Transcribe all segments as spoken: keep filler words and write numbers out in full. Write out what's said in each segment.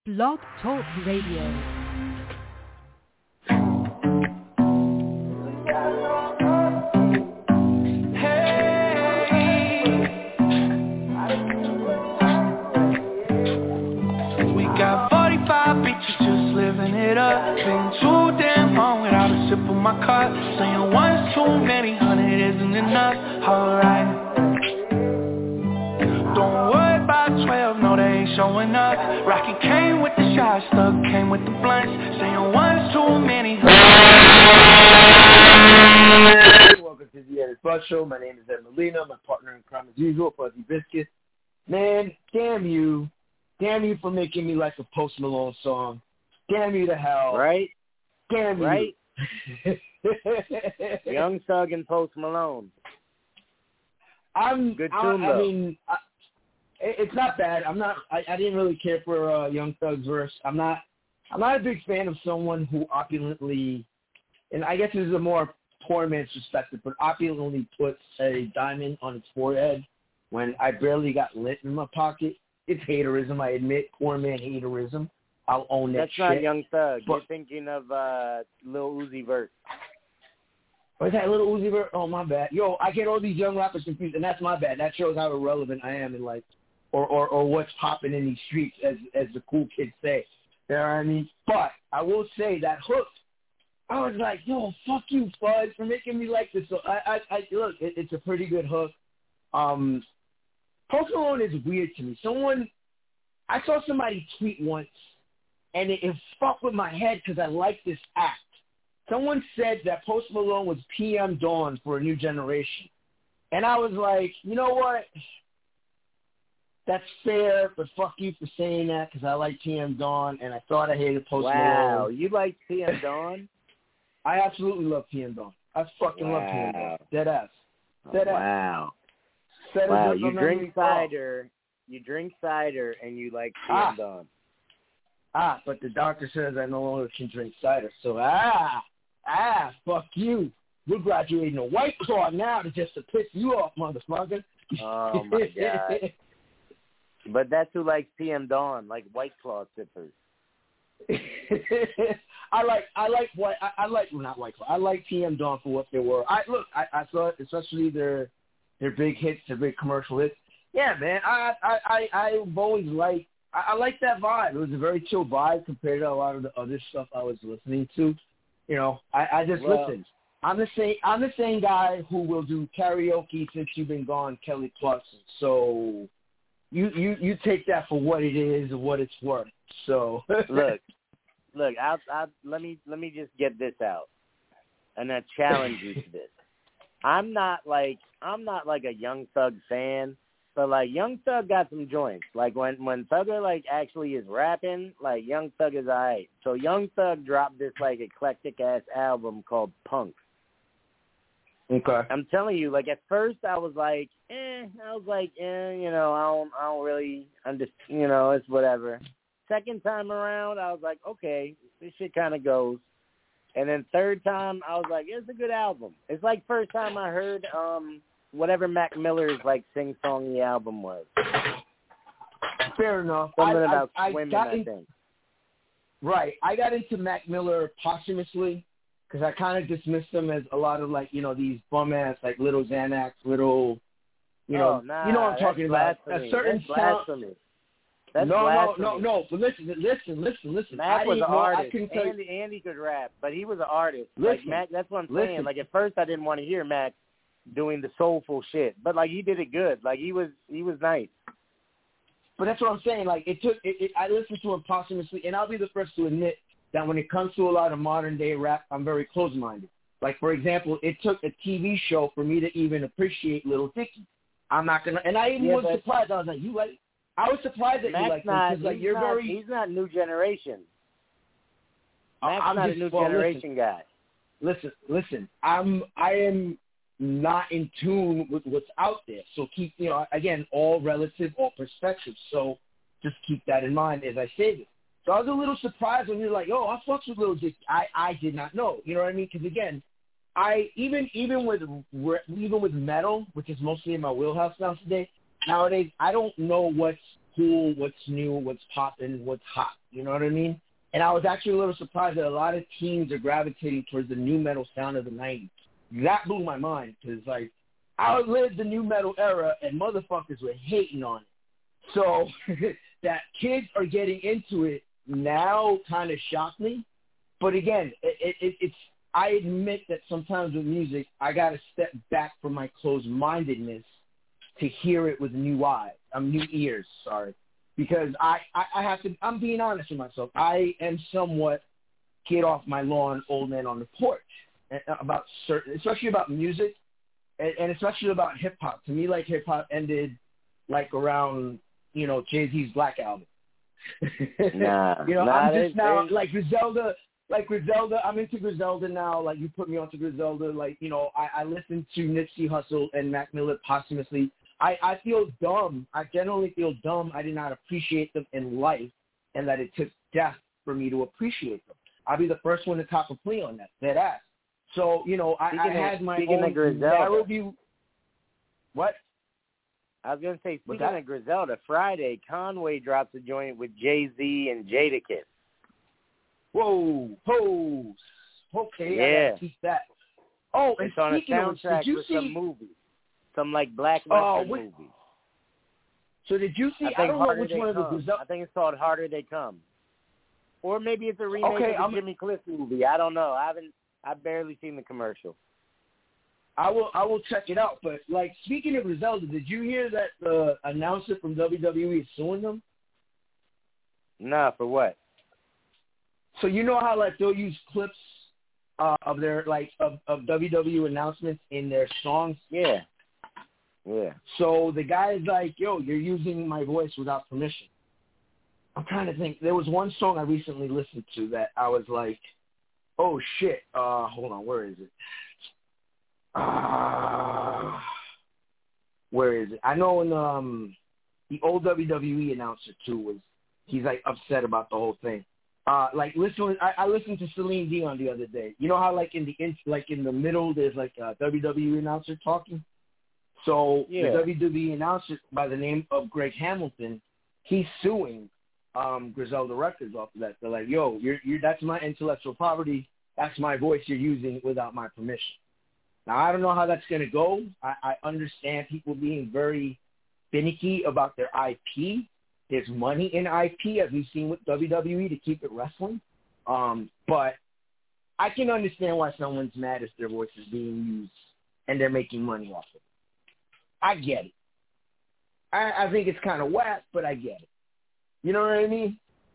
Blog Talk Radio. Been too damn long without a sip of my cup. Saying one's too many, hundred isn't enough. Alright. Don't worry about twelve, no they ain't showing up. Rocket came with the shots, stuff came with the blunts. Saying one's too many. Welcome to the Edit Bus Show. My name is Ed Molina. My partner in crime as usual, Fuzzy Biscuit. Man, damn you. Damn you for making me like a Post Malone song. Damn you to hell. Right? Damn you. Right? Young Thug and Post Malone. I'm, Good I, tune, I though. mean, I, it's not bad. I'm not, I, I didn't really care for uh, Young Thug's verse. I'm not, I'm not a big fan of someone who opulently, and I guess this is a more poor man's perspective, but opulently puts a diamond on its forehead when I barely got lit in my pocket. It's haterism, I admit, poor man haterism. I'll own that That's shit. not Young Thug. But, You're thinking of uh, Lil Uzi Vert. Was that Little Uzi Vert? Oh, my bad. Yo, I get all these young rappers confused, and that's my bad. That shows how irrelevant I am in life, or, or, or what's popping in these streets, as as the cool kids say. You know what I mean? But I will say that hook, I was like, yo, fuck you, Fuzz, for making me like this. So I, I, I look, it, it's a pretty good hook. Um, Post Malone is weird to me. Someone, I saw somebody tweet once, and it, it fucked with my head because I like this act. Someone said that Post Malone was P M Dawn for a new generation. And I was like, you know what? That's fair, but fuck you for saying that because I like P M Dawn, and I thought I hated Post wow, Malone. Wow, you like P M Dawn? I absolutely love P M Dawn. I fucking wow. love P M Dawn. Dead ass. Dead oh, ass. Wow. Said wow, it you drink me. cider, you drink cider, and you like P M Ah. Dawn. Ah, but the doctor says I no longer can drink cider. So, ah, ah, fuck you. We're graduating a White Claw now to just to piss you off, motherfucker. Oh, my God. But that's who likes P M Dawn, like White Claw sippers. I like, I like what, I, I like, well, not White Claw. I like P M Dawn for what they were. I look, I, I saw it, especially their, their big hits, their big commercial hits. Yeah, man, I, I, I, I've always liked, I, I like that vibe. It was a very chill vibe compared to a lot of the other stuff I was listening to. You know, I, I just well, listen. I'm the same. I'm the same guy who will do karaoke since you've been gone, Kelly Clarkson. So, you you you take that for what it is and what it's worth. So look, look. I'll, I'll, let me let me just get this out, and I challenge you to this. I'm not like I'm not like a Young Thug fan. But, like, Young Thug got some joints. Like, when, when Thugger, like, actually is rapping, like, Young Thug is all right. So Young Thug dropped this, like, eclectic-ass album called Punk. Okay. I'm telling you, like, at first I was like, eh. I was like, eh, you know, I don't, I don't really understand, you know, it's whatever. Second time around, I was like, okay, this shit kind of goes. And then third time, I was like, it's a good album. It's like first time I heard, um... whatever Mac Miller's, like, sing-songy album was. Fair enough. Something I, about I, swimming, I, I in, think. Right. I got into Mac Miller posthumously because I kind of dismissed him as a lot of, like, you know, these bum-ass, like, little Xanax, little, you know, oh, nah, you know what I'm talking about. Blasphemy. A certain that's blasphemy. That's no, blasphemy. no, no, no. But listen, listen, listen, listen. Mac I was an didn't know, I artist. couldn't tell you- Andy, Andy could rap, but he was an artist. Listen, like, Mac, that's what I'm listen. saying. Like, at first I didn't want to hear Mac doing the soulful shit, but like he did it good. Like he was, he was nice. But that's what I'm saying. Like it took, it, it, I listened to him posthumously, and I'll be the first to admit that when it comes to a lot of modern day rap, I'm very close-minded. Like for example, it took a T V show for me to even appreciate Lil Dicky. I'm not gonna, and I even yeah, was surprised. I was like, you like? I was surprised that Mac's you like not, because like he's you're not, very. He's not new generation. Mac's I'm not just, a new well, generation listen, guy. Listen, listen. I'm, I am. not in tune with what's out there. So keep, you know, again, all relative, all perspective. So just keep that in mind as I say this. So I was a little surprised when you're like, oh, I fucks with Lil Dicky. I, I did not know. You know what I mean? Because again, I even even with even with metal, which is mostly in my wheelhouse nowadays. Nowadays, I don't know what's cool, what's new, what's popping, what's hot. You know what I mean? And I was actually a little surprised that a lot of teens are gravitating towards the new metal sound of the nineties. That blew my mind because, like, I outlived the new metal era and motherfuckers were hating on it. So that kids are getting into it now kind of shocked me. But again, it, it, it's I admit that sometimes with music, I got to step back from my closed-mindedness to hear it with new eyes. I'm new ears, sorry. Because I, I, I have to, I'm being honest with myself. I am somewhat get off my lawn, old man on the porch about certain, especially about music and, and especially about hip-hop. To me, like, hip-hop ended, like, around, you know, Jay-Z's Black Album. Nah, you know, nah, I'm they, just now, they, like, Griselda, like, Griselda, I'm into Griselda now. Like, you put me onto Griselda. Like, you know, I, I listen to Nipsey Hussle and Mac Miller posthumously. I, I feel dumb. I generally feel dumb. I did not appreciate them in life and that it took death for me to appreciate them. I'll be the first one to cop a plea on that, dead ass. So, you know, I, I had my own narrow view. What? I was going to say, What's speaking that? of Griselda, Friday, Conway drops a joint with Jay-Z and Jadakiss. Whoa, whoa. Okay, Yeah. I got to keep that. Oh, and it's on a speaking of which, soundtrack did you for see... some movie. Some, like, black Oh, Western what- movie. So did you see... I, I, think don't know Harder which They one of the Come. Griselda... I think it's called Harder They Come. Or maybe it's a remake Okay, of the I'm- Jimmy Cliff movie. I don't know. I haven't... I've barely seen the commercial. I will I will check it out. But, like, speaking of Griselda, did you hear that the announcer from W W E is suing them? Nah, for what? So you know how, like, they'll use clips uh, of their, like, of, of W W E announcements in their songs? Yeah. Yeah. So the guy's like, yo, you're using my voice without permission. I'm trying to think. There was one song I recently listened to that I was like, oh, shit. Uh, hold on. Where is it? Uh, where is it? I know in um, the old W W E announcer, too, was he's, like, upset about the whole thing. Uh, like, listen, I, I listened to Celine Dion the other day. You know how, like, in the in, like in the middle, there's, like, a W W E announcer talking? So Yeah. the W W E announcer by the name of Greg Hamilton, he's suing um, Griselda Records off of that. They're like, yo, you're, you're, that's my intellectual property. That's my voice you're using without my permission. Now, I don't know how that's going to go. I, I understand people being very finicky about their I P. There's money in I P, as we've seen with W W E, to keep it wrestling. Um, but I can understand why someone's mad if their voice is being used and they're making money off of it. I get it. I, I think it's kind of whack, but I get it. You know what I mean?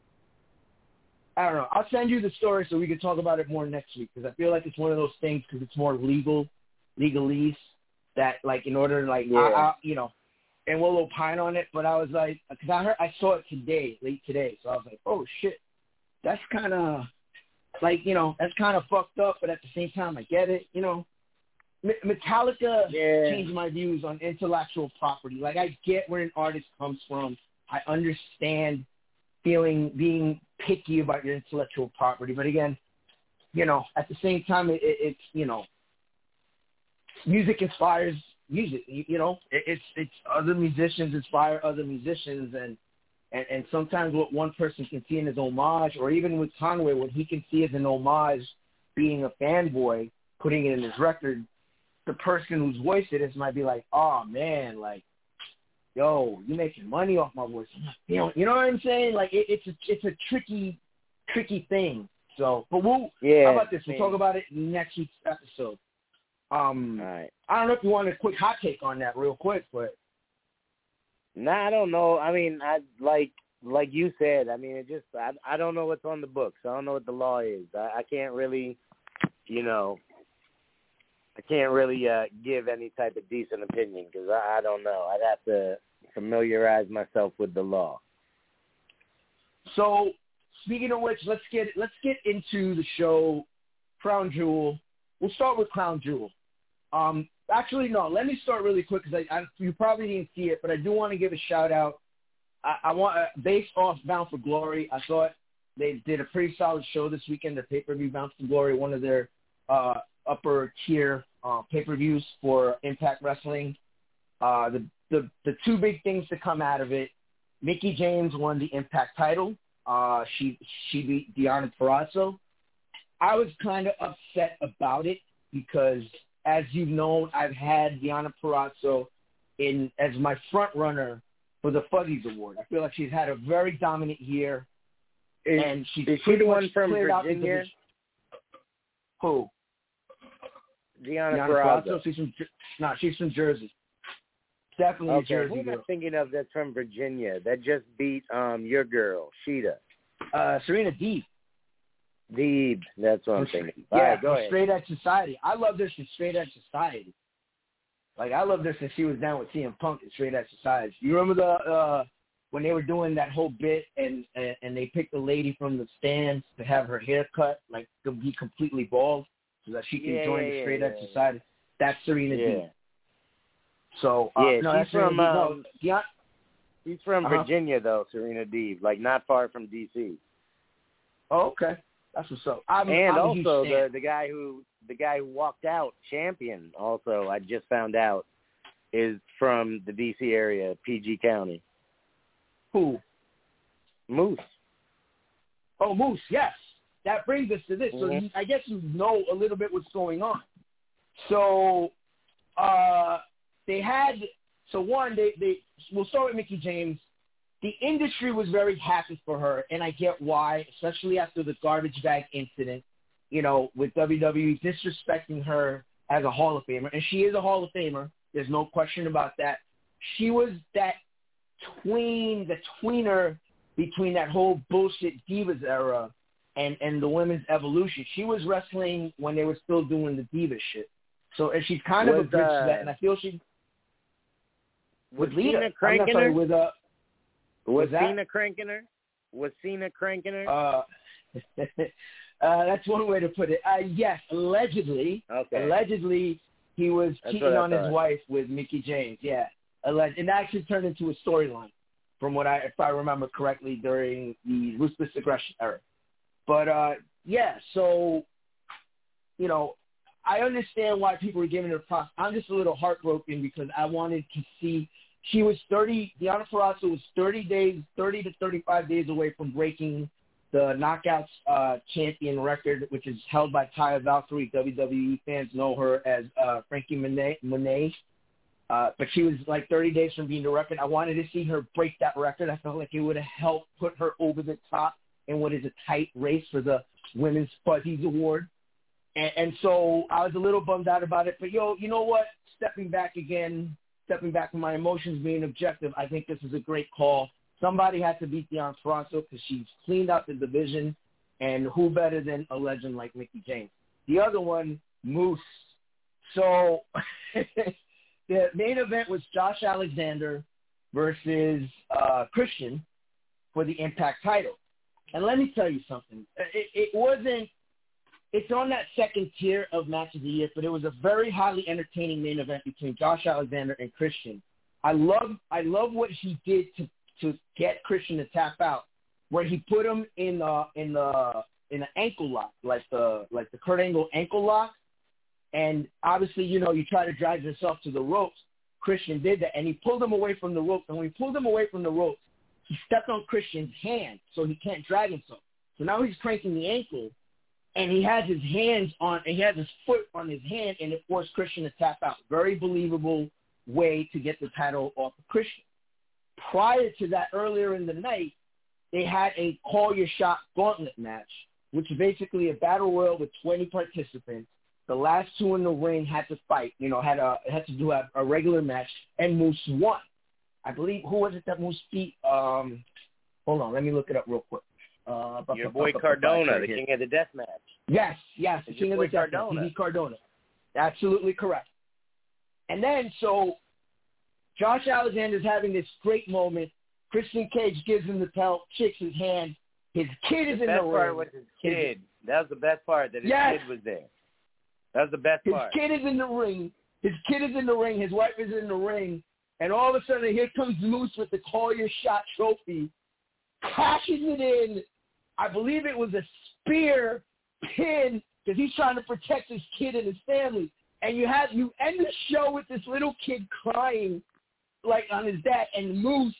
I don't know. I'll send you the story so we can talk about it more next week because I feel like it's one of those things because it's more legal, legalese that, like, in order, like, Yeah. I, I, you know, and we'll opine on it. But I was like, because I heard, I saw it today, late today. So I was like, oh, shit. That's kind of, like, you know, that's kind of fucked up. But at the same time, I get it, you know. Metallica Yeah. changed my views on intellectual property. Like, I get where an artist comes from. I understand feeling, being picky about your intellectual property. But again, you know, at the same time, it, it, it's, you know, music inspires music. You, you know, it, it's it's other musicians inspire other musicians. And, and, and sometimes what one person can see in his homage, or even with Conway, what he can see as an homage, being a fanboy, putting it in his record, the person whose voice it is might be like, oh, man, like, yo, you making money off my voice. You know, you know what I'm saying? Like, it, it's a it's a tricky, tricky thing. So, but we'll, Yeah, how about this? We'll man. talk about it in next week's episode. Um, All right. I don't know if you want a quick hot take on that real quick, but. Nah, I don't know. I mean, I like like you said. I mean, it just I I don't know what's on the books. I don't know what the law is. I, I can't really, you know, I can't really uh, give any type of decent opinion because I, I don't know. I'd have to familiarize myself with the law. So, speaking of which, let's get let's get into the show, Crown Jewel. We'll start with Crown Jewel. Um, actually, no. Let me start really quick because I, I you probably didn't see it, but I do want to give a shout out. I, I want uh, based off Bound for Glory. I thought they did a pretty solid show this weekend. Their pay-per-view Bound for Glory, one of their uh, upper tier uh, pay-per-views for Impact Wrestling. Uh, the, the the two big things to come out of it Mickie James won the Impact title. Uh, she she beat Deonna Purrazzo. I was kind of upset about it because, as you've known, I've had Deonna Purrazzo in as my front runner for the Fuzzies Award. I feel like she's had a very dominant year, is, and she's is she the one from Virginia? Who? Deonna, Deonna Purrazzo. Purrazzo. She's from no, she's from Jersey. Definitely okay, Jersey. Who am I girl. thinking of that's from Virginia that just beat um your girl, Sheeta? Uh, Serena Deeb. Deeb, that's what I'm thinking. Yeah, All right, go ahead. Straight Edge Society. I loved her since Straight Edge Society. Like, I loved her since she was down with C M Punk and Straight Edge Society. You remember the uh, when they were doing that whole bit and, and and they picked a lady from the stands to have her hair cut, like, to be completely bald so that she can yeah, join yeah, the Straight yeah, Edge yeah. Society? That's Serena Yeah. Deeb. So, uh, Yeah, no, she's that's Serena from, Deeb. um, No, Deon- She's from Uh-huh. Virginia, though, Serena Deeb, like not far from D C. oh, okay. That's what's up. I'm, And I'm a huge also the fan. the guy who the guy who walked out champion. Also, I just found out is from the D C area, P G County. Who? Moose. Oh, Moose, yes. That brings us to this. So Mhm. you, I guess you know a little bit what's going on. So uh, they had – so one, they, they we'll start with Mickie James. The industry was very happy for her, and I get why, especially after the garbage bag incident, you know, with W W E disrespecting her as a Hall of Famer. And she is a Hall of Famer. There's no question about that. She was that tween, the tweener between that whole bullshit Divas era and, and the women's evolution. She was wrestling when they were still doing the Divas shit. So and she's kind of Was, a bridge uh, to that, and I feel she Was with Lita. Cena I'm not cranking sorry, her? with uh Was that? Cena cranking her? Was Cena cranking her? uh, uh that's one way to put it. Uh, yes, allegedly. Okay. Allegedly he was That's cheating what I on his thought. wife with Mickie James. Yeah. Alleged. It actually turned into a storyline from what I if I remember correctly during the Ruthless Aggression era. But uh yeah, so you know, I understand why people were giving her props. I'm just a little heartbroken because I wanted to see she was thirty Deonna Purrazzo was thirty days, thirty to thirty-five days away from breaking the Knockouts uh, champion record, which is held by Taya Valkyrie. W W E fans know her as uh, Frankie Monet. Monet. Uh, but she was like thirty days from being the record. I wanted to see her break that record. I felt like it would have helped put her over the top in what is a tight race for the Women's Fuzzies Award. And, and so I was a little bummed out about it. But, yo, you know what? Stepping back again, stepping back from my emotions, being objective, I think this is a great call. Somebody had to beat Deonna Purrazzo because she's cleaned out the division. And who better than a legend like Mickie James? The other one, Moose. So the main event was Josh Alexander versus uh, Christian for the Impact title. And let me tell you something. It, it wasn't – it's on that second tier of match of the year, but it was a very highly entertaining main event between Josh Alexander and Christian. I love I love what he did to, to get Christian to tap out, where he put him in the in the in an ankle lock, like the like the Kurt Angle ankle lock. And obviously, you know, you try to drag yourself to the ropes. Christian did that, and he pulled him away from the ropes. And when he pulled him away from the ropes, he stepped on Christian's hand, so he can't drag himself. So now he's cranking the ankle, and he has his hands on, and he has his foot on his hand, and it forced Christian to tap out. Very believable way to get the title off of Christian. Prior to that, earlier in the night, they had a call your shot gauntlet match, which is basically a battle royal with twenty participants. The last two in the ring had to fight, you know, had a had to do a, a regular match, and Moose won. I believe, who was it that Moose beat? Um, hold on, let me look it up real quick. Uh, Your boy Cardona, the king of the death match. Yes, yes, the It's king your of the boy death match. Cardona. He beat Cardona. Absolutely correct. And then, so, Josh Alexander's having this great moment. Christian Cage gives him the belt, shakes his hand. His kid is The in best the part ring. was his kid. That was the best part, that his Yes. kid was there. That was the best His part. kid is in the ring. His kid is in the ring. His wife is in the ring. And all of a sudden, here comes Moose with the Call Your Shot trophy, cashes it in. I believe it was a spear pin because he's trying to protect his kid and his family. And you have you end the show with this little kid crying, like on his dad, and Moose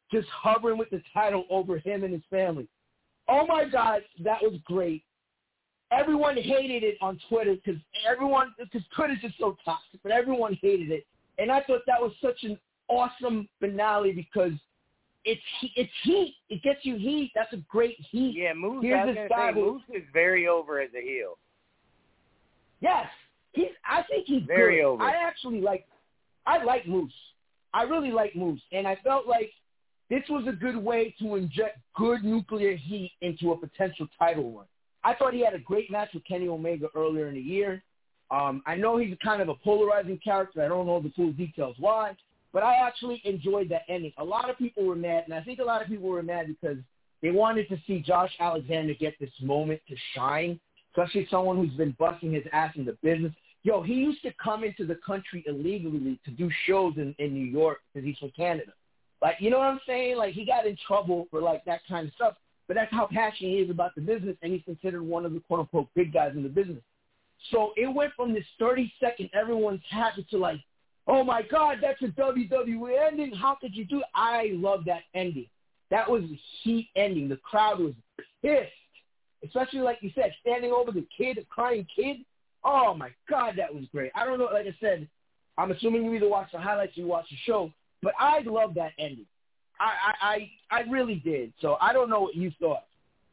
just hovering with the title over him and his family. Oh, my God, that was great. Everyone hated it on Twitter because everyone, because Twitter's just so toxic, but everyone hated it. And I thought that was such an awesome finale because it's it's heat. It gets you heat. That's a great heat. Yeah, Moose, Here's I was this gonna guy say, who, Moose is very over as a heel. Yes, he's. I think he's Very good. over. I actually like. I like Moose. I really like Moose, and I felt like this was a good way to inject good nuclear heat into a potential title run. I thought he had a great match with Kenny Omega earlier in the year. Um, I know he's kind of a polarizing character. I don't know the full details why, but I actually enjoyed that ending. A lot of people were mad, and I think a lot of people were mad because they wanted to see Josh Alexander get this moment to shine, especially someone who's been busting his ass in the business. Yo, he used to come into the country illegally to do shows in, in New York because he's from Canada. Like, you know what I'm saying? Like, he got in trouble for, like, that kind of stuff. But that's how passionate he is about the business, and he's considered one of the quote-unquote big guys in the business. So it went from this thirty-second everyone's happy to, like, oh, my God, that's a W W E ending. How could you do it? I love that ending. That was a heat ending. The crowd was pissed, especially, like you said, standing over the kid, the crying kid. Oh, my God, that was great. I don't know. Like I said, I'm assuming you either watch the highlights or you watch the show, but I love that ending. I, I, I really did. So I don't know what you thought.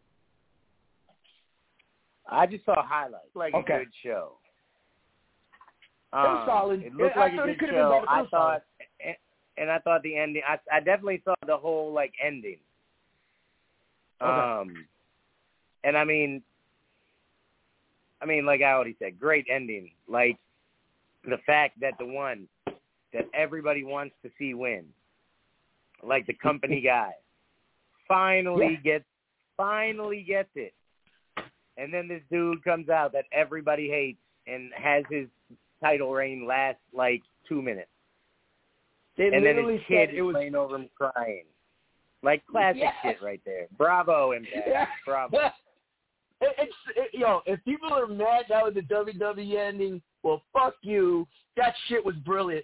I just saw highlights. Like okay. a good show. Um, it was solid. It looked it, like I a thought good it could have show. been better. I thought, solid. and I thought the ending. I, I definitely saw the whole like ending. Okay. Um, and I mean, I mean, like I already said, great ending. Like the fact that the one that everybody wants to see win, like the company guy, finally yeah. gets, finally gets it. And then this dude comes out that everybody hates and has his title reign last like two minutes. They and then his literally kid said is it was laying over him crying. Like classic yeah. shit right there. Bravo, Impact. Yeah. Bravo. It, it's it, yo, if people are mad that was the W W E ending, well, fuck you. That shit was brilliant.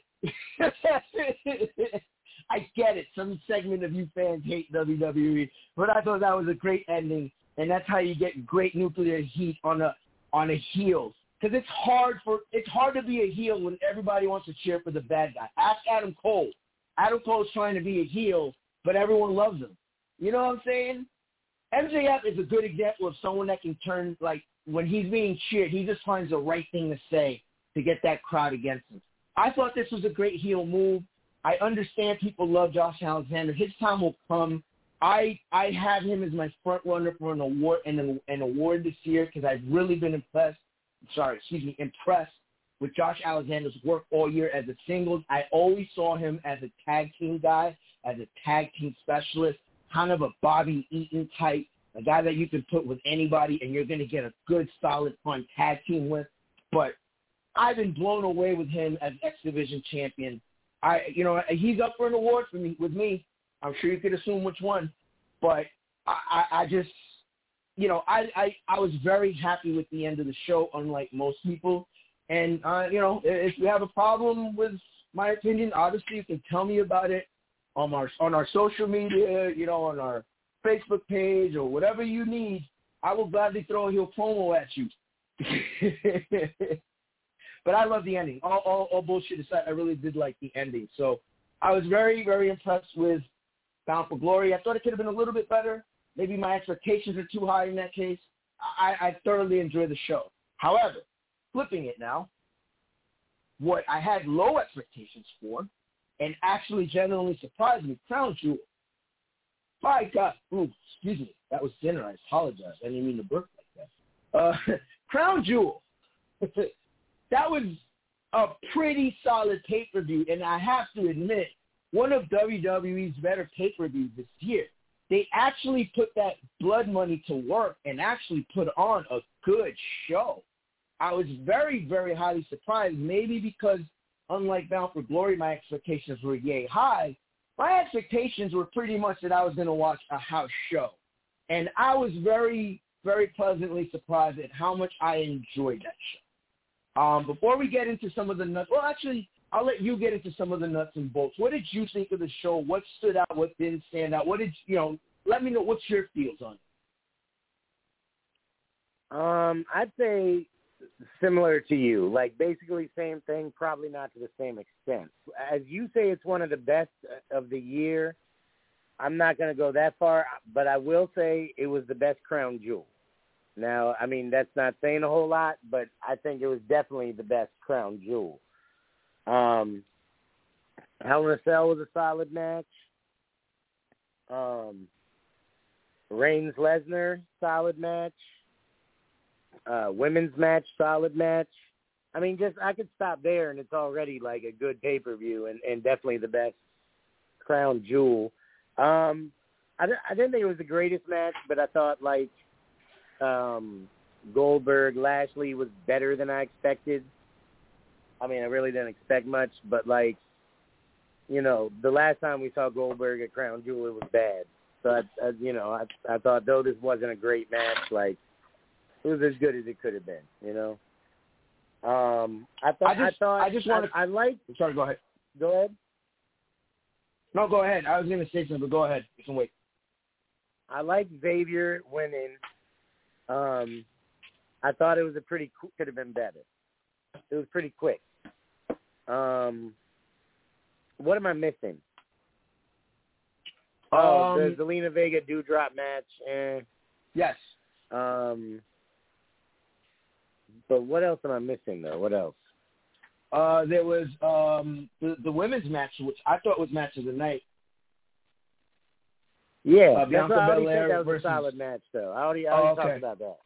I get it. Some segment of you fans hate W W E, but I thought that was a great ending, and that's how you get great nuclear heat on a on a heel. Because it's hard for it's hard to be a heel when everybody wants to cheer for the bad guy. Ask Adam Cole. Adam Cole's trying to be a heel, but everyone loves him. You know what I'm saying? M J F is a good example of someone that can turn, like, when he's being cheered, he just finds the right thing to say to get that crowd against him. I thought this was a great heel move. I understand people love Josh Alexander. His time will come. I I have him as my front runner for an award and an, an award this year because I've really been impressed. Sorry, excuse me, impressed with Josh Alexander's work all year as a singles. I always saw him as a tag team guy, as a tag team specialist, kind of a Bobby Eaton type, a guy that you can put with anybody and you're going to get a good, solid, fun tag team with. But I've been blown away with him as X Division champion. I, you know, he's up for an award for me with me. I'm sure you could assume which one, but I, I, I just, you know, I, I, I was very happy with the end of the show, unlike most people. And uh, you know, if you have a problem with my opinion, obviously you can tell me about it on our on our social media, you know, on our Facebook page or whatever you need. I will gladly throw a heel promo at you. But I love the ending. All, all, all bullshit aside, I really did like the ending. So I was very, very impressed with Bound for Glory. I thought it could have been a little bit better. Maybe my expectations are too high in that case. I, I thoroughly enjoyed the show. However, flipping it now, what I had low expectations for and actually genuinely surprised me, Crown Jewel. My God. Ooh, excuse me. That was dinner. I apologize. I didn't mean to burp like that. Uh, Crown Jewel. That was a pretty solid pay-per-view, and I have to admit, one of W W E's better pay-per-views this year. They actually put that blood money to work and actually put on a good show. I was very, very highly surprised, maybe because, unlike Bound for Glory, my expectations were yay high. My expectations were pretty much that I was going to watch a house show. And I was very, very pleasantly surprised at how much I enjoyed that show. Um, before we get into some of the nuts, well, actually, I'll let you get into some of the nuts and bolts. What did you think of the show? What stood out? What didn't stand out? What did you know? Let me know what's your feels on it. Um, I'd say similar to you, like basically same thing, probably not to the same extent. As you say, it's one of the best of the year. I'm not going to go that far, but I will say it was the best crown jewel. Now, I mean, that's not saying a whole lot, but I think it was definitely the best crown jewel. Um, Hell in a Cell was a solid match. Um, Reigns Lesnar, solid match. Uh, women's match, solid match. I mean, just I could stop there, and it's already like a good pay-per-view, and, and definitely the best crown jewel. Um, I, I didn't think it was the greatest match, but I thought like um, Goldberg Lashley was better than I expected. I mean, I really didn't expect much, but like, you know, the last time we saw Goldberg at Crown Jewel, it was bad. So I, I you know, I, I thought though this wasn't a great match, like it was as good as it could have been. You know. Um, I thought. I, just, I thought. I just want to. I, I like. Sorry, go ahead. Go ahead. No, go ahead. I was going to say something, but go ahead. You can wait. I like Xavier winning. Um, I thought it was a pretty could have been better. It was pretty quick. Um, what am I missing? Oh, um, the Zelina Vega Doudrop match. Eh. Yes. Um, but what else am I missing though? What else? Uh, there was um, the the women's match, which I thought was match of the night. Yeah, uh, Bianca that's I already Belair said that was versus... a solid match, though. I already, I already oh, okay. talked about that.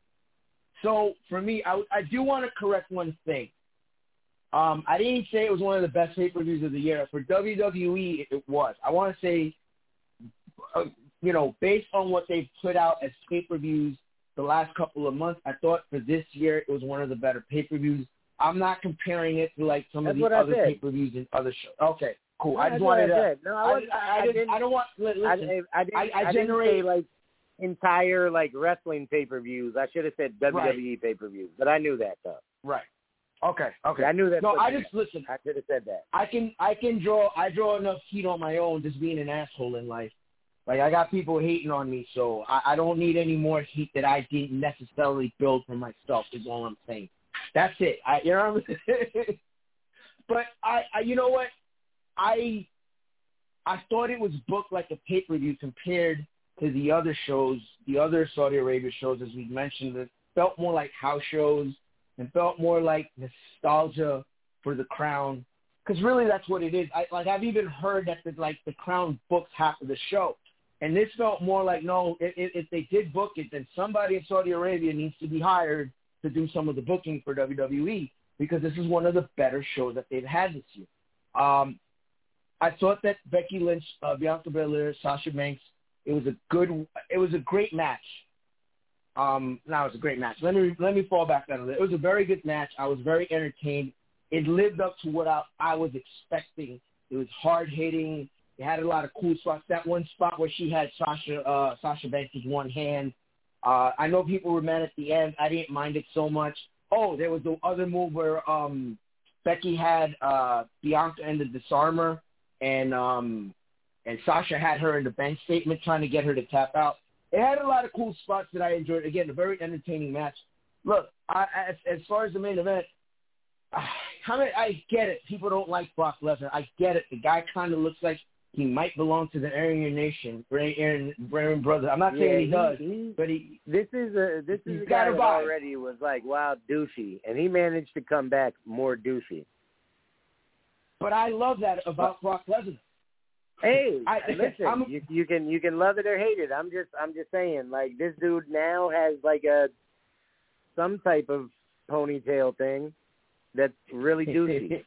So for me, I, I do want to correct one thing. Um, I didn't say it was one of the best pay-per-views of the year. For W W E, it, it was. I want to say, uh, you know, based on what they've put out as pay-per-views the last couple of months, I thought for this year it was one of the better pay-per-views. I'm not comparing it to like some That's of the other said. pay-per-views in other shows. Okay, cool. No, I just wanted to. No, I, was, I, I, I, I, didn't, didn't. I don't want. Listen, I, I, I didn't. I, I, I generate didn't say like entire like wrestling pay-per-views. I should have said W W E right. pay-per-views, but I knew that though. Right. Okay. Okay. I knew that. No, I just listen. I should have said that. I can. I can draw. I draw enough heat on my own, just being an asshole in life. Like I got people hating on me, so I, I don't need any more heat that I didn't necessarily build for myself. Is all I'm saying. That's it. I, you know what I'm saying? But I, I, you know what? I, I thought it was booked like a pay-per-view compared to the other shows, the other Saudi Arabia shows, as we mentioned. It felt more like house shows and felt more like nostalgia for the Crown. Because really, that's what it is. I, like I've even heard that the, like the Crown books half of the show, and this felt more like no. If, if they did book it, then somebody in Saudi Arabia needs to be hired to do some of the booking for W W E. Because this is one of the better shows that they've had this year. Um, I thought that Becky Lynch, uh, Bianca Belair, Sasha Banks, it was a good, it was a great match. Um, no, it was a great match. Let me let me fall back on it. It was a very good match. I was very entertained. It lived up to what I, I was expecting. It was hard hitting. It had a lot of cool spots. That one spot where she had Sasha uh, Sasha Banks' one hand. Uh, I know people were mad at the end. I didn't mind it so much. Oh, there was the other move where um, Becky had uh, Bianca in the disarmer, and um, and Sasha had her in the bench statement trying to get her to tap out. It had a lot of cool spots that I enjoyed. Again, a very entertaining match. Look, I, as, as far as the main event, I, I, mean, I get it. People don't like Brock Lesnar. I get it. The guy kind of looks like he might belong to the Aryan Nation, Aaron, Aaron brother. I'm not yeah, saying he, he does, he, but he. This is a this is a guy guy that already was like wow douchey, and he managed to come back more douchey. But I love that about Brock Lesnar. Hey, I, listen, I'm, you, you can you can love it or hate it. I'm just I'm just saying, like this dude now has like a some type of ponytail thing that's really douchey.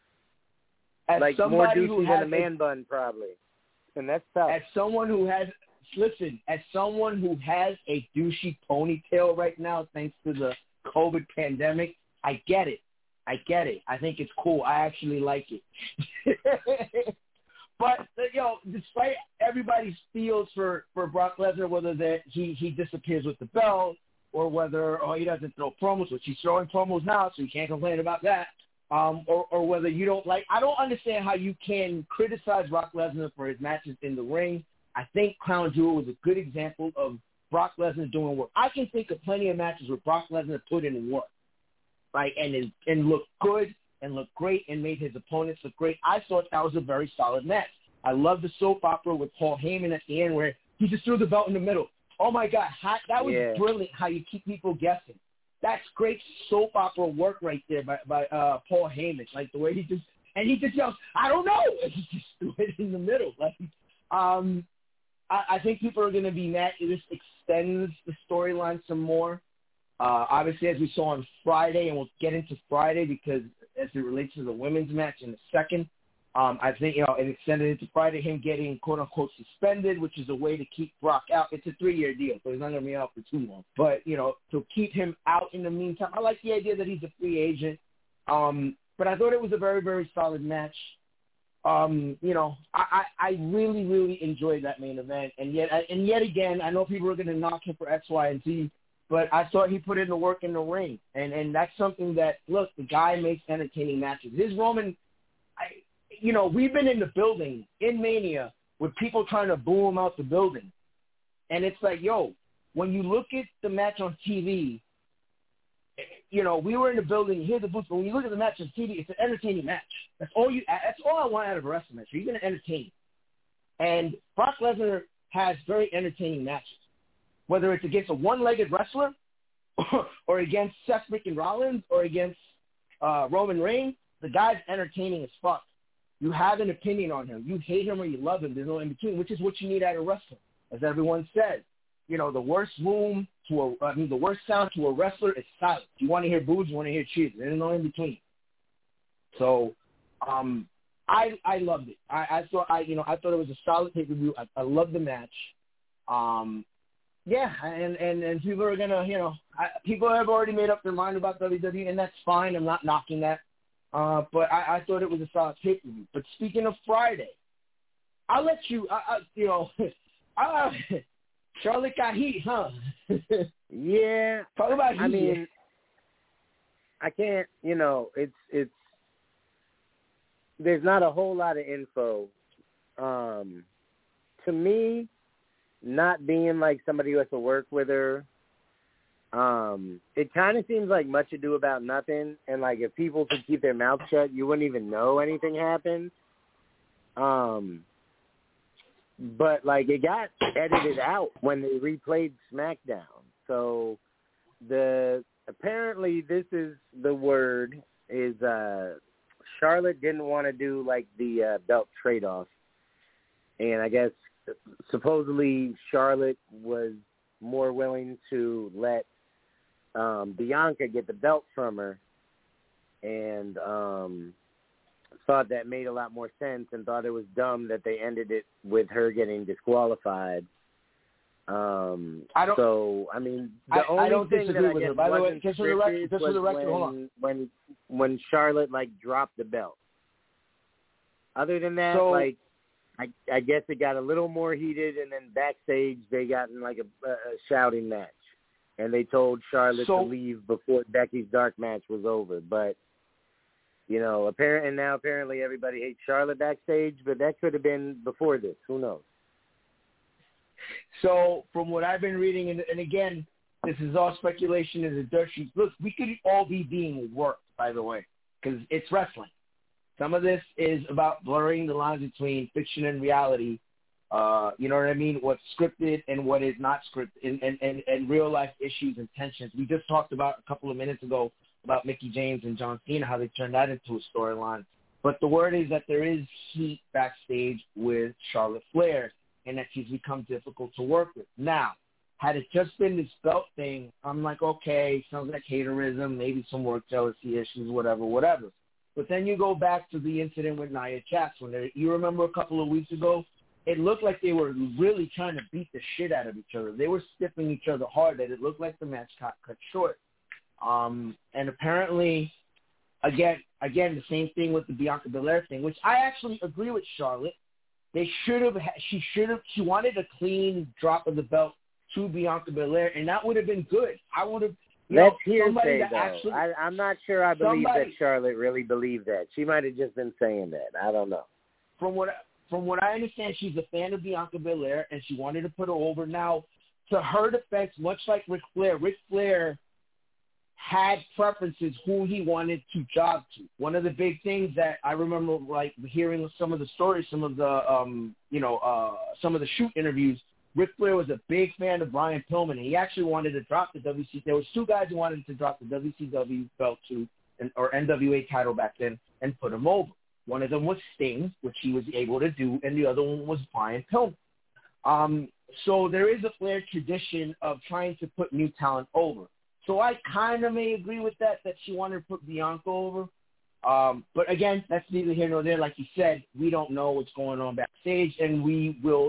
As like more douchey than a man a, bun, probably, and that's tough. As someone who has listen, as someone who has a douchey ponytail right now, thanks to the COVID pandemic, I get it. I get it. I think it's cool. I actually like it. But, you know, despite everybody's feels for, for Brock Lesnar, whether that he, he disappears with the belt or whether oh, he doesn't throw promos, which he's throwing promos now, so you can't complain about that. um, or, or whether you don't like. I don't understand how you can criticize Brock Lesnar for his matches in the ring. I think Crown Jewel was a good example of Brock Lesnar doing work. I can think of plenty of matches where Brock Lesnar put in work, right, and is, and looked good and looked great and made his opponents look great. I thought that was a very solid match. I love the soap opera with Paul Heyman at the end where he just threw the belt in the middle. Oh, my God, how, that was yeah. brilliant how you keep people guessing. That's great soap opera work right there by, by uh, Paul Heyman, like the way he just – and he just yells, I don't know. And he just threw it in the middle. Like, um, I, I think people are going to be mad. This extends the storyline some more. Uh, obviously, as we saw on Friday, and we'll get into Friday because as it relates to the women's match in a second, Um, I think, you know, it extended into Friday, him getting, quote-unquote, suspended, which is a way to keep Brock out. It's a three-year deal, so he's not going to be out for too long. But, you know, to keep him out in the meantime, I like the idea that he's a free agent. Um, but I thought it was a very, very solid match. Um, you know, I, I, I really, really enjoyed that main event. And yet, and yet again, I know people are going to knock him for X, Y, and Z, but I thought he put in the work in the ring. And, and that's something that, look, the guy makes entertaining matches. His Roman – I. You know, we've been in the building in Mania with people trying to boo him out the building. And it's like, yo, when you look at the match on T V, you know, we were in the building, you hear the booth, but when you look at the match on T V, it's an entertaining match. That's all you. That's all I want out of a wrestling match. You're going to entertain. And Brock Lesnar has very entertaining matches, whether it's against a one-legged wrestler or against Seth freaking Rollins or against uh, Roman Reigns. The guy's entertaining as fuck. You have an opinion on him. You hate him or you love him. There's no in between, which is what you need out of wrestling. As everyone says, you know, the worst room to a, I mean, the worst sound to a wrestler is silence. You want to hear boos, you want to hear cheers. There's no in between. So, um, I I loved it. I, I thought I you know I thought it was a solid pay per view. I, I loved the match. Um, yeah, and, and and people are gonna you know I, people have already made up their mind about W W E, and that's fine. I'm not knocking that. Uh, but I, I thought it was a solid pay-per-view. But speaking of Friday, I'll let you, I, I, you know, I, Charlotte got heat, huh? Yeah. Talk about heat. I mean, I can't, you know, it's, it's, there's not a whole lot of info. Um, to me, not being like somebody who has to work with her, Um, it kind of seems like much ado about nothing, and like if people could keep their mouth shut, you wouldn't even know anything happened. Um, but like it got edited out when they replayed SmackDown. So the apparently this is the word is uh, Charlotte didn't want to do like the uh, belt trade off, and I guess supposedly Charlotte was more willing to let Um, Bianca get the belt from her, and um, thought that made a lot more sense, and thought it was dumb that they ended it with her getting disqualified. Um, I don't, so, I mean, the I, only I don't thing disagree that I with guess her. By the way, wasn't just for the record, just for the record, when, hold on. when when Charlotte like dropped the belt. Other than that, so, like. I, I guess it got a little more heated, and then backstage they got in like a, a shouting match, and they told Charlotte so, to leave before Becky's dark match was over. But you know, apparent and now apparently everybody hates Charlotte backstage, but that could have been before this. Who knows? So from what I've been reading, and, and again, this is all speculation and the dirt sheets. Look, we could all be being worked, by the way, because it's wrestling. Some of this is about blurring the lines between fiction and reality. Uh, you know what I mean? What's scripted and what is not scripted, and, and, and, and real life issues and tensions. We just talked about a couple of minutes ago about Mickie James and John Cena, how they turned that into a storyline. But the word is that there is heat backstage with Charlotte Flair, and that she's become difficult to work with. Now, had it just been this belt thing, I'm like, okay, sounds like haterism, maybe some work jealousy issues, whatever, whatever. But then you go back to the incident with Nia Jax. When they, you remember a couple of weeks ago, it looked like they were really trying to beat the shit out of each other. They were stiffing each other hard that it looked like the match got cut short. Um, and apparently, again, again, the same thing with the Bianca Belair thing, which I actually agree with Charlotte. They should have, she should have, she wanted a clean drop of the belt to Bianca Belair, and that would have been good. I would have, That's know, hearsay, that though. actually, I, I'm not sure I believe somebody, that Charlotte really believed that. She might have just been saying that. I don't know. From what from what I understand, she's a fan of Bianca Belair, and she wanted to put her over. Now, to her defense, much like Ric Flair, Ric Flair had preferences who he wanted to job to. One of the big things that I remember, like, hearing some of the stories, some of the, um, you know, uh, some of the shoot interviews, Ric Flair was a big fan of Brian Pillman, and he actually wanted to drop the W C W. There was two guys who wanted to drop the W C W belt to, or N W A title back then, and put him over. One of them was Sting, which he was able to do, and the other one was Brian Pillman. Um, so there is a Flair tradition of trying to put new talent over. So I kind of may agree with that, that she wanted to put Bianca over. Um, but again, that's neither here nor there. Like you said, we don't know what's going on backstage, and we will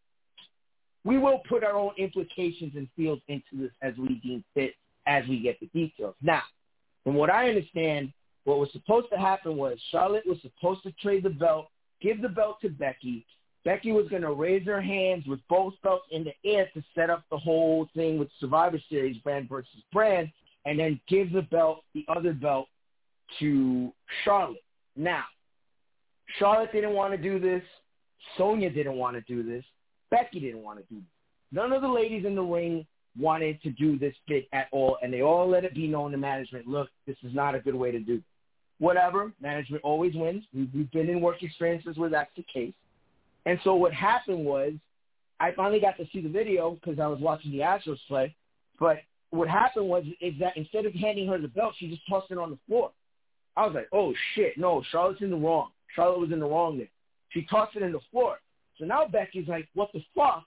we will put our own implications and feels into this as we deem fit as we get the details. Now, from what I understand, what was supposed to happen was Charlotte was supposed to trade the belt, give the belt to Becky. Becky was going to raise her hands with both belts in the air to set up the whole thing with Survivor Series, brand versus brand, and then give the belt, the other belt, to Charlotte. Now, Charlotte didn't want to do this. Sonya didn't want to do this. Becky didn't want to do this. None of the ladies in the ring wanted to do this bit at all, and they all let it be known to management, look, this is not a good way to do it. Whatever, management always wins. We've been in work experiences where that's the case. And so what happened was I finally got to see the video because I was watching the Astros play, but what happened was is that instead of handing her the belt, she just tossed it on the floor. I was like, oh, shit, no, Charlotte's in the wrong. Charlotte was in the wrong there. She tossed it in the floor. So now Becky's like, what the fuck?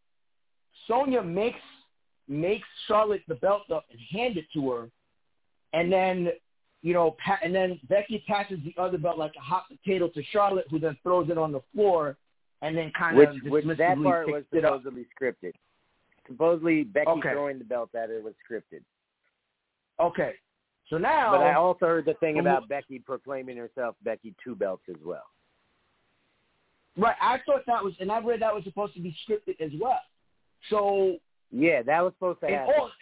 Sonya makes makes Charlotte the belt up and hand it to her, and then, you know, pa- and then Becky passes the other belt like a hot potato to Charlotte, who then throws it on the floor, and then kind which, of which dismissively that part picks was it up. supposedly scripted. Supposedly Becky Okay. throwing the belt at her was scripted. Okay, so now. But I also heard the thing from, about Becky proclaiming herself Becky Two Belts as well. Right, I thought that was, and I read that was supposed to be scripted as well. So. Yeah, that was supposed to happen. All,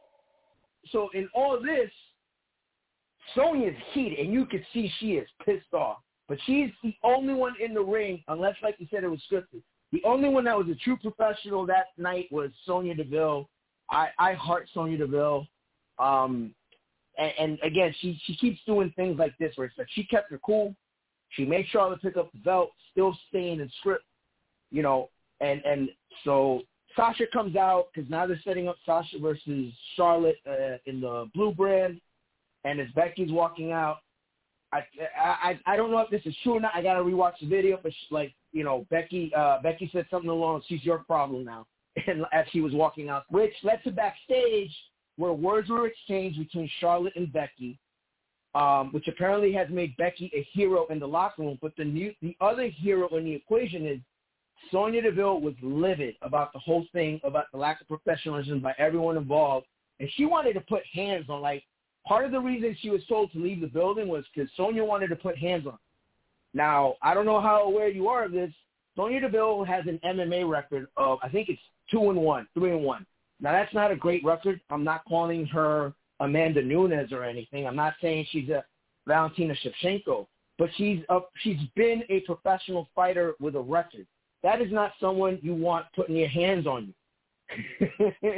so in all this, Sonya's heated, and you can see she is pissed off. But she's the only one in the ring, unless, like you said, it was scripted. The only one that was a true professional that night was Sonya Deville. I, I heart Sonya Deville. Um, and, and, again, she, she keeps doing things like this where it's like she kept her cool. She made Charlotte pick up the belt, still staying in script, you know, and, and so Sasha comes out because now they're setting up Sasha versus Charlotte uh, in the blue brand, and as Becky's walking out, I, I I don't know if this is true or not. I got to rewatch the video, but she, like, you know, Becky uh, Becky said something along, she's your problem now, and as she was walking out, which led to backstage where words were exchanged between Charlotte and Becky, um, which apparently has made Becky a hero in the locker room. But the new the other hero in the equation is Sonya Deville was livid about the whole thing, about the lack of professionalism by everyone involved, and she wanted to put hands on, like, part of the reason she was told to leave the building was because Sonya wanted to put hands on her. Now, I don't know how aware you are of this. Sonya Deville has an M M A record of, I think it's two and one, three and one. Now, that's not a great record. I'm not calling her Amanda Nunes or anything. I'm not saying she's a Valentina Shevchenko, but she's a, she's been a professional fighter with a record. That is not someone you want putting your hands on you.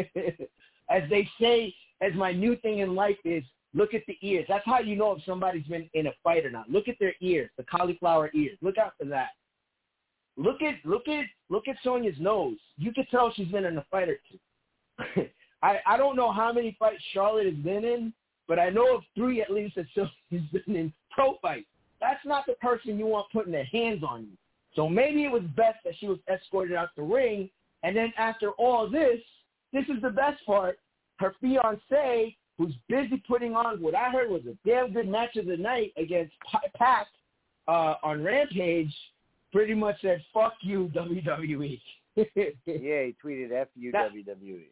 As they say, as my new thing in life is, look at the ears. That's how you know if somebody's been in a fight or not. Look at their ears, the cauliflower ears. Look out for that. Look at look at look at Sonya's nose. You can tell she's been in a fight or two. I I don't know how many fights Charlotte has been in, but I know of three at least that Sonya's been in pro fights. That's not the person you want putting their hands on you. So maybe it was best that she was escorted out the ring, and then after all this, this is the best part, her fiancé, who's busy putting on what I heard was a damn good match of the night against Pac uh, on Rampage, pretty much said, fuck you, W W E. Yeah, he tweeted, F you, that, W W E.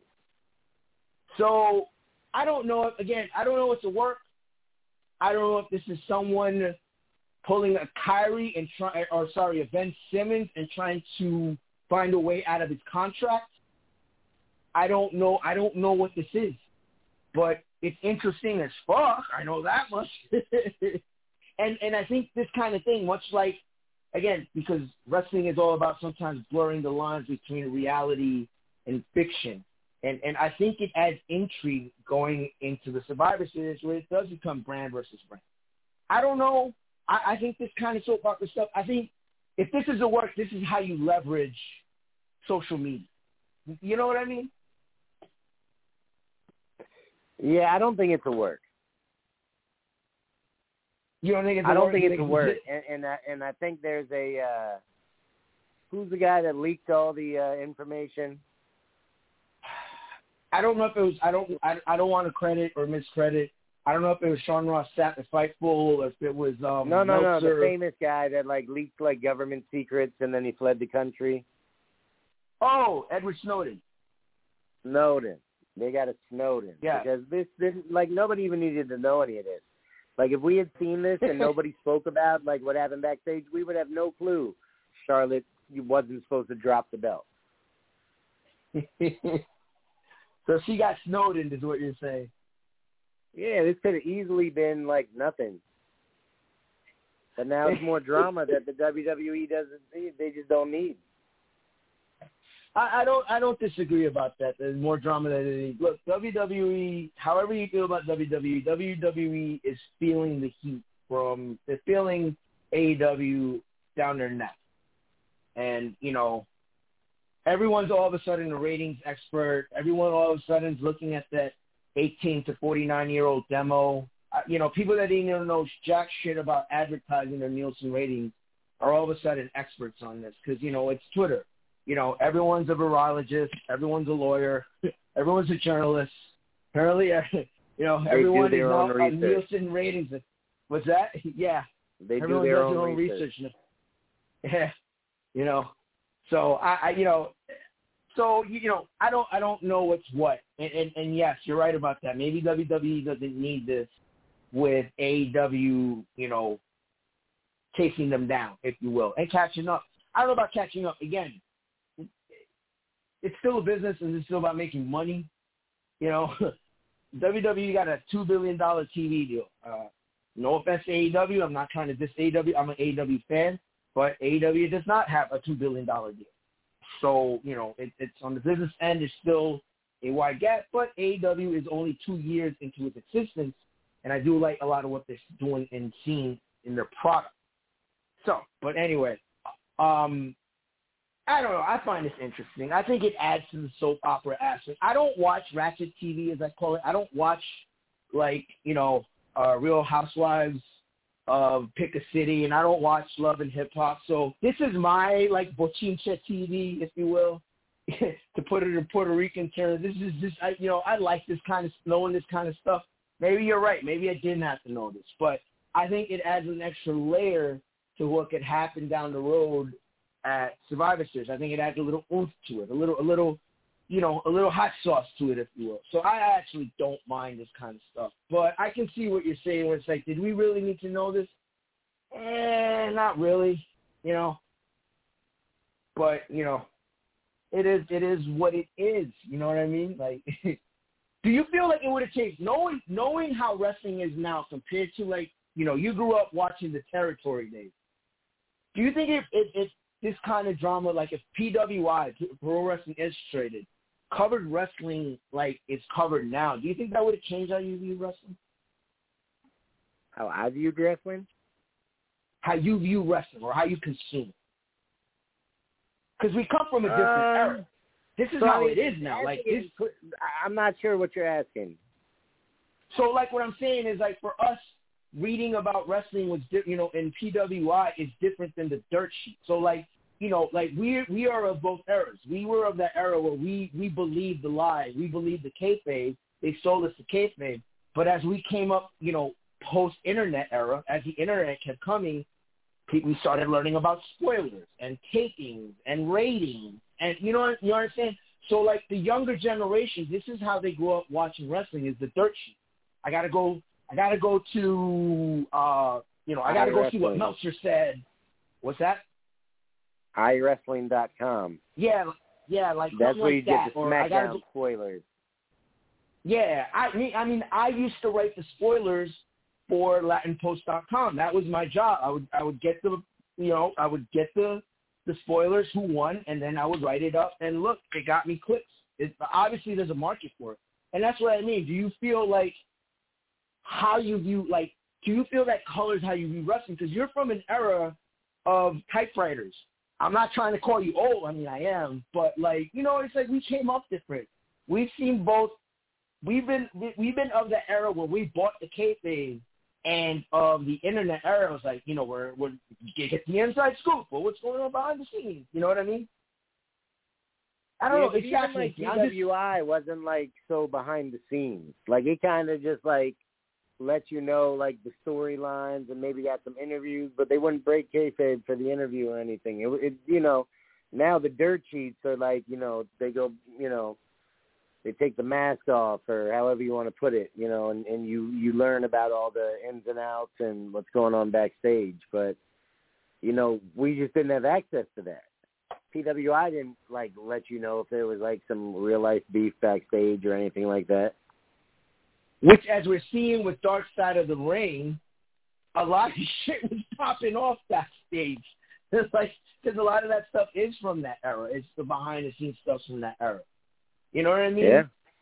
So I don't know, if, again, I don't know what's the work. I don't know if this is someone pulling a Kyrie and try, or sorry, a Ben Simmons and trying to find a way out of his contract. I don't know. I don't know what this is. But it's interesting as fuck. I know that much. and and I think this kind of thing, much like, again, because wrestling is all about sometimes blurring the lines between reality and fiction. And and I think it adds intrigue going into the Survivor Series where it does become brand versus brand. I don't know. I, I think this kind of soap opera stuff, I think if this is a work, this is how you leverage social media. You know what I mean? Yeah, I don't think it's a work. You don't think it's a I don't work? think You it's a work. And, and, I, and I think there's a, uh, who's the guy that leaked all the uh, information? I don't know if it was, I don't, I, I don't want to credit or miscredit. I don't know if it was Sean Ross Sapp at Fightful or if it was um, No, no, Meltzer. no, the famous guy that, like, leaked, like, government secrets and then he fled the country. Oh, Edward Snowden. Snowden. They got a Snowden. Yeah. Because this didn't, like, nobody even needed to know any of this. Like, if we had seen this and nobody spoke about, like, what happened backstage, we would have no clue Charlotte wasn't supposed to drop the belt. So she got Snowden is what you're saying. Yeah, this could have easily been, like, nothing. But now it's more drama that the W W E doesn't need. They just don't need. I, I don't I don't disagree about that. There's more drama than they need. Look, W W E, however you feel about W W E, W W E is feeling the heat from, they're feeling A E W down their neck. And, you know, everyone's all of a sudden a ratings expert. Everyone all of a sudden is looking at that eighteen to forty-nine-year-old demo. Uh, you know, people that didn't even know jack shit about advertising their Nielsen ratings are all of a sudden experts on this because, you know, it's Twitter. You know, everyone's a virologist. Everyone's a lawyer. Everyone's a journalist. Apparently, you know, They everyone do is their now own on research. Nielsen ratings. What's that? Yeah. They Everyone do their does own, their own research. research. Yeah. You know, so I, I, you know, so you know, I don't, I don't know what's what. And, and and yes, you're right about that. Maybe W W E doesn't need this with A E W, you know, chasing them down, if you will, and catching up. I don't know about catching up. Again, it's still a business, and it's still about making money. You know, W W E got a two billion dollars T V deal. Uh, no offense to A E W. I'm not trying to diss A E W. I'm an A E W fan. But A E W does not have a two billion dollars deal. So, you know, it, it's on the business end, it's still a wide gap, but A E W is only two years into its existence, and I do like a lot of what they're doing and seeing in their product. So, but anyway, um, I don't know. I find this interesting. I think it adds to the soap opera aspect. I don't watch Ratchet T V, as I call it. I don't watch, like, you know, uh, Real Housewives of Pick a City, and I don't watch Love and Hip Hop. So this is my, like, bochincha T V, if you will, to put it in Puerto Rican terms. This is just, I, you know, I like this kind of, knowing this kind of stuff. Maybe you're right. Maybe I didn't have to know this. But I think it adds an extra layer to what could happen down the road at Survivor Series. I think it adds a little oomph to it, a little, a little, you know, a little hot sauce to it, if you will. So I actually don't mind this kind of stuff. But I can see what you're saying when it's like, did we really need to know this? Eh, not really, you know. But, you know, it is it is what it is, you know what I mean? Like, do you feel like it would have changed? Knowing knowing how wrestling is now compared to, like, you know, you grew up watching the Territory days. Do you think if, if, if this kind of drama, like if P W I, Pro Wrestling Illustrated, covered wrestling like it's covered now, do you think that would have changed how you view wrestling? How I view wrestling? How you view wrestling or how you consume it? Because we come from a different um, era. This is so how I mean, it is now. Like this. I'm not sure what you're asking. So, like, what I'm saying is, like, for us, reading about wrestling was, di- you know, in P W I is different than the dirt sheet. So, like, you know, like we we are of both eras. We were of that era where we we believed the lie, we believed the kayfabe. They sold us the kayfabe. But as we came up, you know, post-internet era, as the internet kept coming, we started learning about spoilers and tapings and ratings, and you know, you understand. So, like, the younger generation, this is how they grew up watching wrestling: is the dirt sheet. I gotta go. I gotta go to. Uh, you know, I gotta go see what Meltzer said. What's that? i wrestling dot com. Yeah, yeah, like that's where like you that. get the SmackDown go, spoilers. Yeah, I mean, I mean, I used to write the spoilers for Latin Post dot com. That was my job. I would, I would get the, you know, I would get the, the spoilers who won, and then I would write it up. And look, it got me clicks. It, obviously, there's a market for it, and that's what I mean. Do you feel like how you view, like, do you feel that colors how you view wrestling? Because you're from an era of typewriters. I'm not trying to call you old. I mean, I am, but like, you know, it's like we came up different. We've seen both. We've been we've been of the era where we bought the kayfabe, and of the internet era was like, you know, where where you get the inside scoop or what's going on behind the scenes. You know what I mean? I don't yeah, know. But it's even like P W I just... wasn't like so behind the scenes. Like it kind of just like let you know like the storylines and maybe got some interviews, but they wouldn't break kayfabe for the interview or anything. It, it you know, now the dirt sheets are like, you know, they go, you know. They take the mask off, or however you want to put it, you know, and, and you, you learn about all the ins and outs and what's going on backstage. But, you know, we just didn't have access to that. P W I didn't, like, let you know if there was, like, some real-life beef backstage or anything like that. Which, as we're seeing with Dark Side of the Ring, a lot of shit was popping off backstage. It's like, because a lot of that stuff is from that era. It's the behind-the-scenes stuff from that era. You know what I mean? Yeah.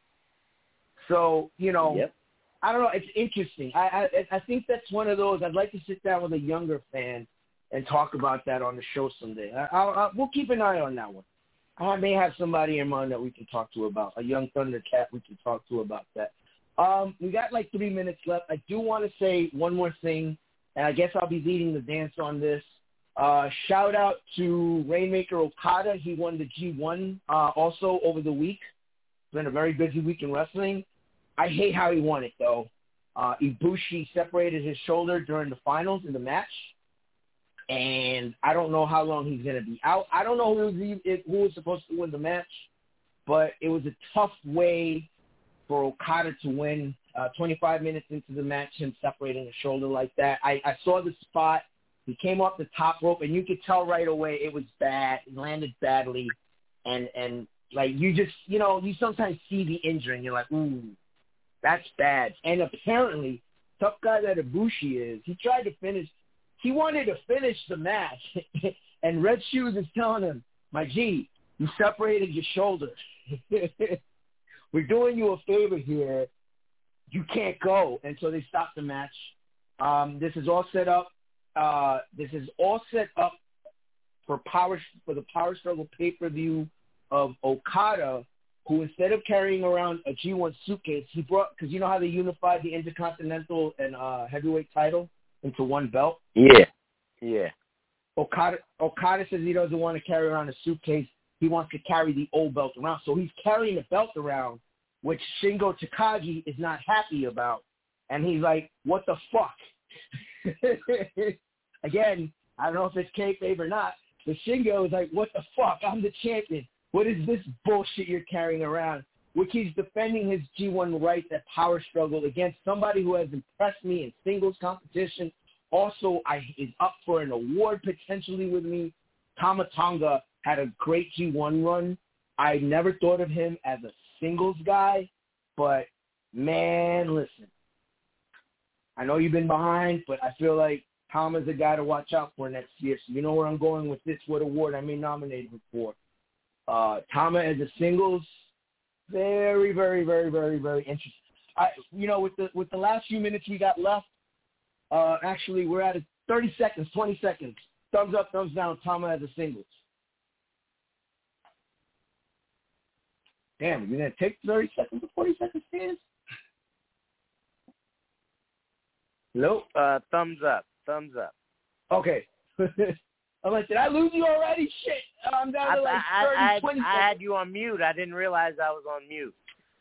So, you know, yep. I don't know. It's interesting. I, I I think that's one of those. I'd like to sit down with a younger fan and talk about that on the show someday. I, I'll, I'll, we'll keep an eye on that one. I may have somebody in mind that we can talk to about, a young Thundercat we can talk to about that. Um, we got like three minutes left. I do want to say one more thing, and I guess I'll be leading the dance on this. Uh, shout out to Rainmaker Okada. He won the G one uh, also over the week. It's been a very busy week in wrestling. I hate how he won it, though. Uh, Ibushi separated his shoulder during the finals in the match, and I don't know how long he's going to be out. I don't know who was, who was supposed to win the match, but it was a tough way for Okada to win. Uh, twenty-five minutes into the match, him separating his shoulder like that. I, I saw the spot. He came off the top rope, and you could tell right away it was bad. It landed badly, and and like you just, you know, you sometimes see the injury, and you're like, ooh, that's bad. And apparently, tough guy that Ibushi is, he tried to finish. He wanted to finish the match, and Red Shoes is telling him, my G, you separated your shoulder. We're doing you a favor here. You can't go. And so they stopped the match. Um, this is all set up. Uh, this is all set up for power for the Power Struggle pay-per-view of Okada, who instead of carrying around a G one suitcase, he brought, because you know how they unified the Intercontinental and uh, heavyweight title into one belt? Yeah, yeah. Okada, Okada says he doesn't want to carry around a suitcase. He wants to carry the old belt around. So he's carrying the belt around, which Shingo Takagi is not happy about. And he's like, what the fuck? Again, I don't know if it's kayfabe or not, but Shingo is like, what the fuck? I'm the champion. What is this bullshit you're carrying around? Which he's defending his G one rights at Power Struggle against somebody who has impressed me in singles competition. Also, I is up for an award potentially with me. Tama Tonga had a great G one run. I never thought of him as a singles guy, but man, listen. I know you've been behind, but I feel like Tama's a guy to watch out for next year. So you know where I'm going with this, what award I may nominate him for. Uh, Tama as a singles, very, very, very, very, very interesting. I, you know, with the with the last few minutes we got left, uh, actually we're at a thirty seconds, twenty seconds. Thumbs up, thumbs down, Tama as a singles. Damn, you're going to take thirty seconds or forty seconds, Stans? Nope. Uh, thumbs up. Thumbs up. Okay. I'm like, did I lose you already? Shit. I'm down to like I, thirty, I, twenty I, seconds. I had you on mute. I didn't realize I was on mute.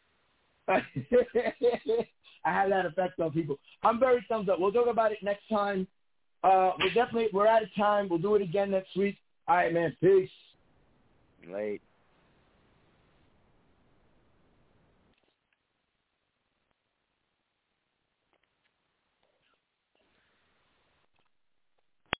I have that effect on people. I'm very thumbs up. We'll talk about it next time. Uh, we're definitely, we're out of time. We'll do it again next week. All right, man. Peace. Late.